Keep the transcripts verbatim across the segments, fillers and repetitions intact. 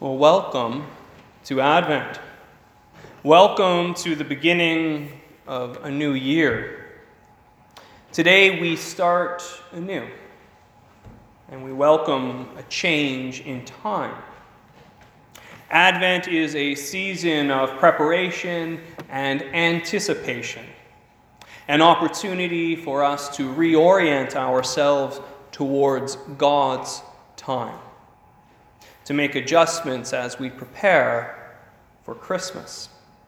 Well, welcome to Advent. Welcome to the beginning of a new year. Today we start anew, and we welcome a change in time. Advent is a season of preparation and anticipation, an opportunity for us to reorient ourselves towards God's time, to make adjustments as we prepare for Christmas.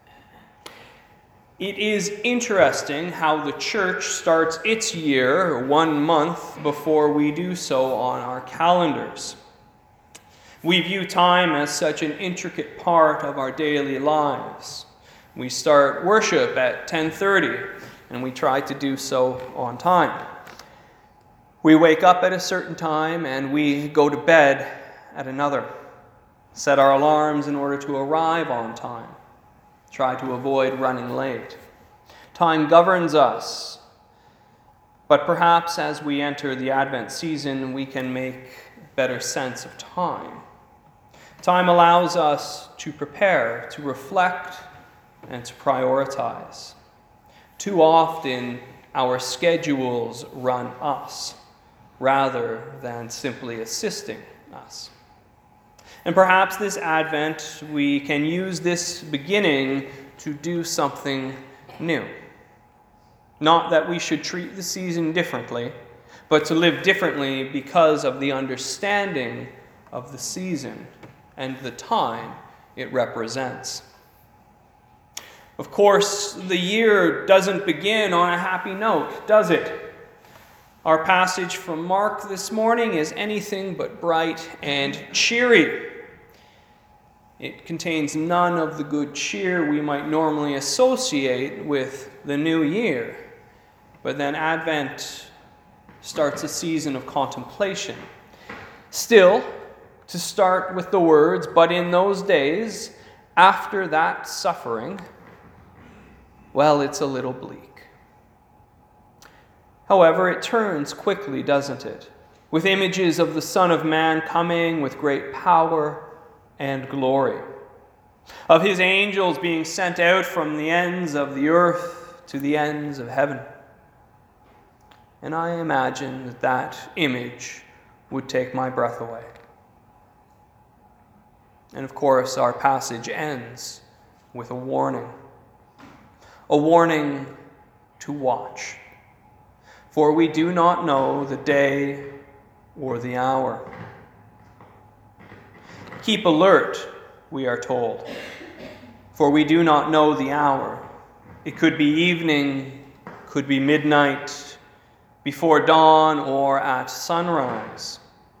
It is interesting how the church starts its year one month before we do so on our calendars. We view time as such an intricate part of our daily lives. We start worship at ten thirty, and we try to do so on time. We wake up at a certain time, and we go to bed at another. Set our alarms in order to arrive on time. Try to avoid running late. Time governs us, but perhaps as we enter the Advent season, we can make better sense of time. Time allows us to prepare, to reflect, and to prioritize. Too often, our schedules run us rather than simply assisting us. And perhaps this Advent, we can use this beginning to do something new. Not that we should treat the season differently, but to live differently because of the understanding of the season and the time it represents. Of course, the year doesn't begin on a happy note, does it? Our passage from Mark this morning is anything but bright and cheery. It contains none of the good cheer we might normally associate with the new year. But then Advent starts a season of contemplation. Still, to start with the words, "But in those days, after that suffering," well, it's a little bleak. However, it turns quickly, doesn't it? With images of the Son of Man coming with great power and glory, of his angels being sent out from the ends of the earth to the ends of heaven. And I imagine that that image would take my breath away. And of course, our passage ends with a warning. A warning to watch. For we do not know the day or the hour. Keep alert, we are told, for we do not know the hour. It could be evening, could be midnight, before dawn, or at sunrise.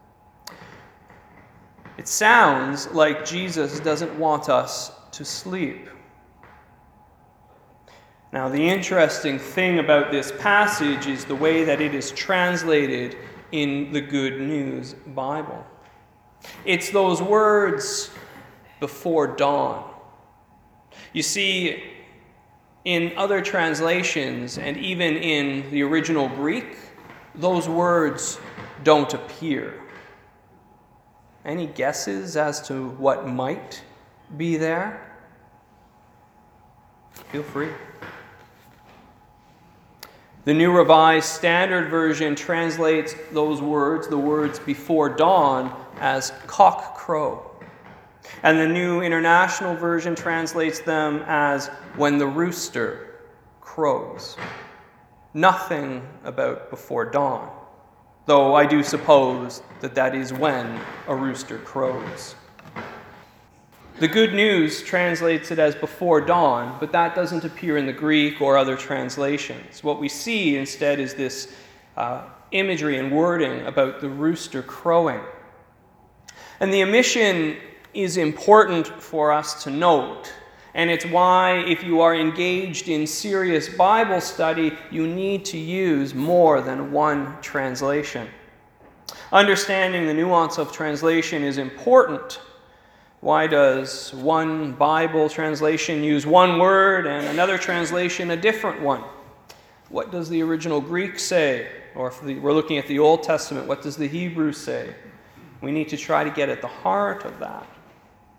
It sounds like Jesus doesn't want us to sleep. Now, the interesting thing about this passage is the way that it is translated in the Good News Bible. It's those words, "before dawn." You see, in other translations, and even in the original Greek, those words don't appear. Any guesses as to what might be there? Feel free. The New Revised Standard Version translates those words, the words "before dawn," as "cock crow." And the New International Version translates them as "when the rooster crows." Nothing about before dawn, though I do suppose that that is when a rooster crows. The Good News translates it as "before dawn," but that doesn't appear in the Greek or other translations. What we see instead is this uh, imagery and wording about the rooster crowing. And the omission is important for us to note, and it's why if you are engaged in serious Bible study, you need to use more than one translation. Understanding the nuance of translation is important. Why does one Bible translation use one word and another translation a different one? What does the original Greek say? Or if we're looking at the Old Testament, what does the Hebrew say? We need to try to get at the heart of that.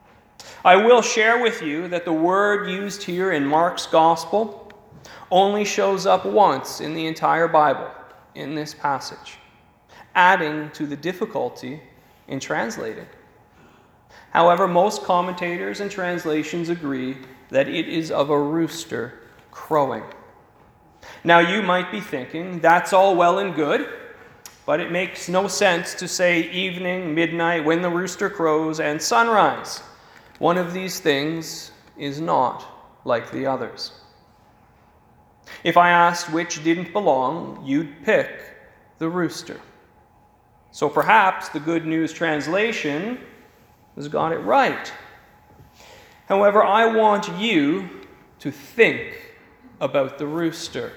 I will share with you that the word used here in Mark's Gospel only shows up once in the entire Bible in this passage, adding to the difficulty in translating. However, most commentators and translations agree that it is of a rooster crowing. Now you might be thinking, that's all well and good, but it makes no sense to say evening, midnight, when the rooster crows, and sunrise. One of these things is not like the others. If I asked which didn't belong, you'd pick the rooster. So perhaps the Good News Translation has got it right. However, I want you to think about the rooster.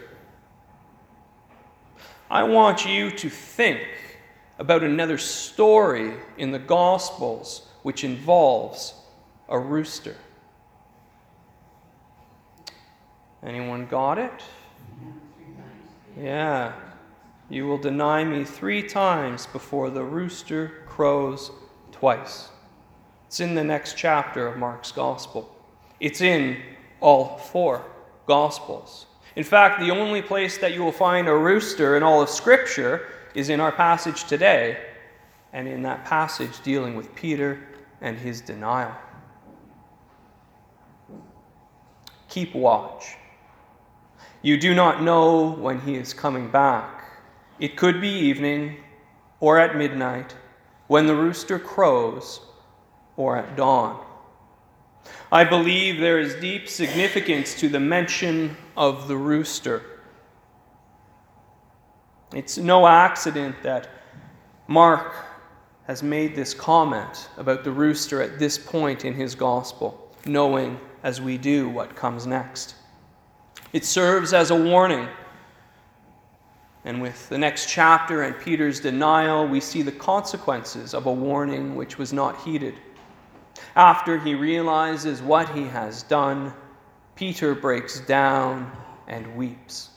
I want you to think about another story in the Gospels which involves a rooster. Anyone got it? Yeah. You will deny me three times before the rooster crows twice. It's in the next chapter of Mark's Gospel. It's in all four Gospels. In fact, the only place that you will find a rooster in all of Scripture is in our passage today, and in that passage dealing with Peter and his denial. Keep watch. You do not know when he is coming back. It could be evening, or at midnight, when the rooster crows, or at dawn. I believe there is deep significance to the mention of the rooster. It's no accident that Mark has made this comment about the rooster at this point in his gospel, knowing as we do what comes next. It serves as a warning. And with the next chapter and Peter's denial, we see the consequences of a warning which was not heeded. After he realizes what he has done, Peter breaks down and weeps.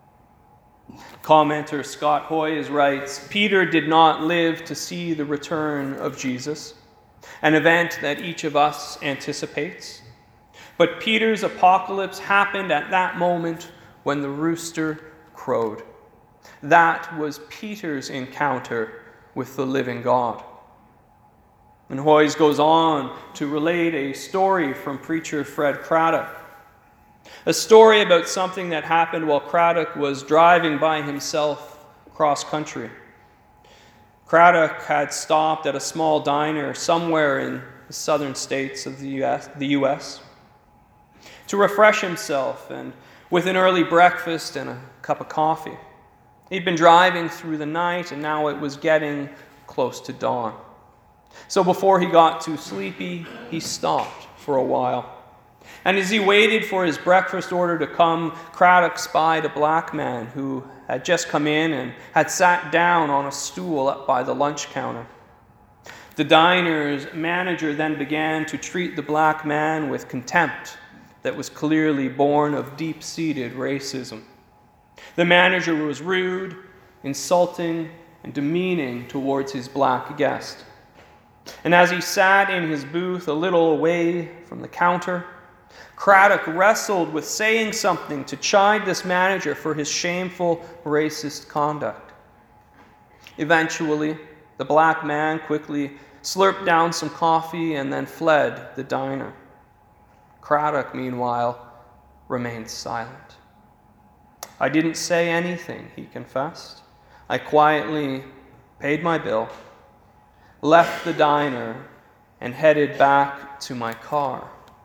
Commenter Scott Hoy writes, Peter did not live to see the return of Jesus, an event that each of us anticipates. But Peter's apocalypse happened at that moment when the rooster crowed. That was Peter's encounter with the living God. And Hoyes goes on to relate a story from preacher Fred Craddock. A story about something that happened while Craddock was driving by himself cross country. Craddock had stopped at a small diner somewhere in the southern states of the U S, the U S to refresh himself, and with an early breakfast and a cup of coffee. He'd been driving through the night, and now it was getting close to dawn. So before he got too sleepy, he stopped for a while. And as he waited for his breakfast order to come, Craddock spied a black man who had just come in and had sat down on a stool up by the lunch counter. The diner's manager then began to treat the black man with contempt that was clearly born of deep-seated racism. The manager was rude, insulting, and demeaning towards his black guest. And as he sat in his booth a little away from the counter, Craddock wrestled with saying something to chide this manager for his shameful, racist conduct. Eventually, the black man quickly slurped down some coffee and then fled the diner. Craddock, meanwhile, remained silent. I didn't say anything, he confessed. I quietly paid my bill, left the diner, and headed back to my car.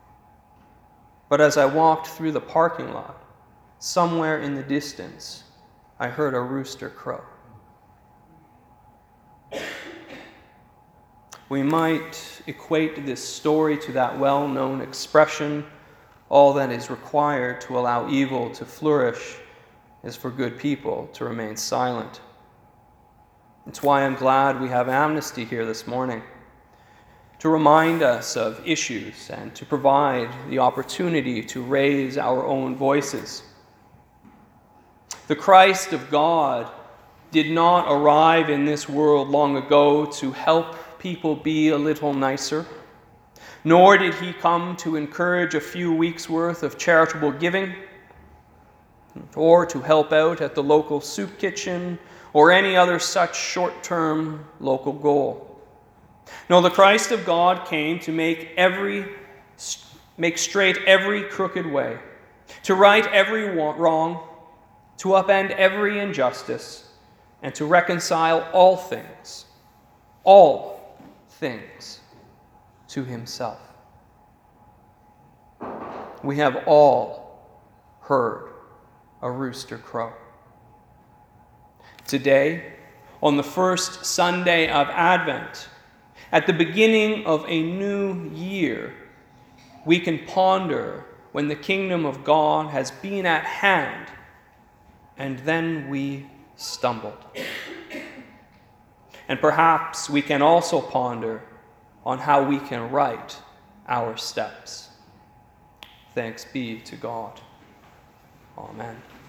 But as I walked through the parking lot, somewhere in the distance, I heard a rooster crow. We might equate this story to that well-known expression, all that is required to allow evil to flourish is for good people to remain silent. It's why I'm glad we have Amnesty here this morning, to remind us of issues and to provide the opportunity to raise our own voices. The Christ of God did not arrive in this world long ago to help people be a little nicer, Nor did he come to encourage a few weeks' worth of charitable giving, or to help out at the local soup kitchen, or any other such short-term local goal. No, the Christ of God came to make every make straight every crooked way, to right every wrong, to upend every injustice, and to reconcile all things, all things, to himself. We have all heard a rooster crow. Today, on the first Sunday of Advent, at the beginning of a new year, we can ponder when the kingdom of God has been at hand, and then we stumbled. And perhaps we can also ponder on how we can right our steps. Thanks be to God. Amen.